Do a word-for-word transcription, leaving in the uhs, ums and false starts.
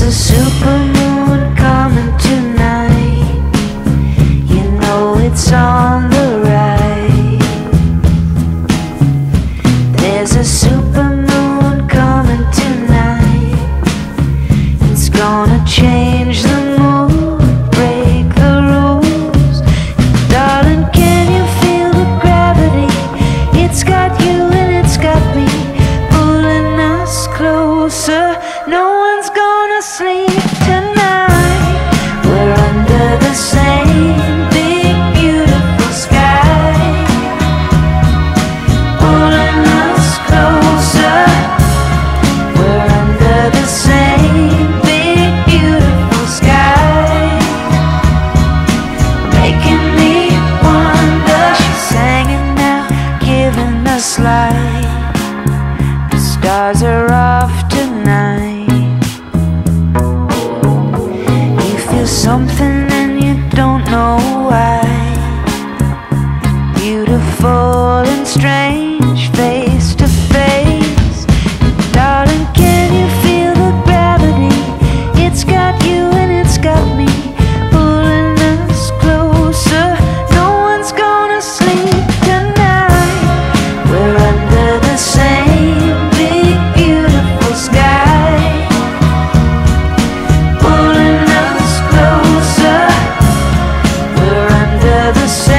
a supermoon coming tonight. You know it's on the right. There's a supermoon coming tonight. It's gonna change the mood, break the rules. Darling, can you feel the gravity? It's got you and it's got me, pulling us closer. No one's gonna sleep tonight. We're under the same big beautiful sky, pulling us closer. We're under the same big beautiful sky, making me wonder. She's hanging now, giving us light. The stars are off tonight. Something and you don't know why. Beautiful and strange, face to face. Darling, can you feel the gravity? It's got you and it's got me, pulling us closer. No one's gonna sleep tonight. We're under the same big beautiful sky, pulling us closer. We're under the same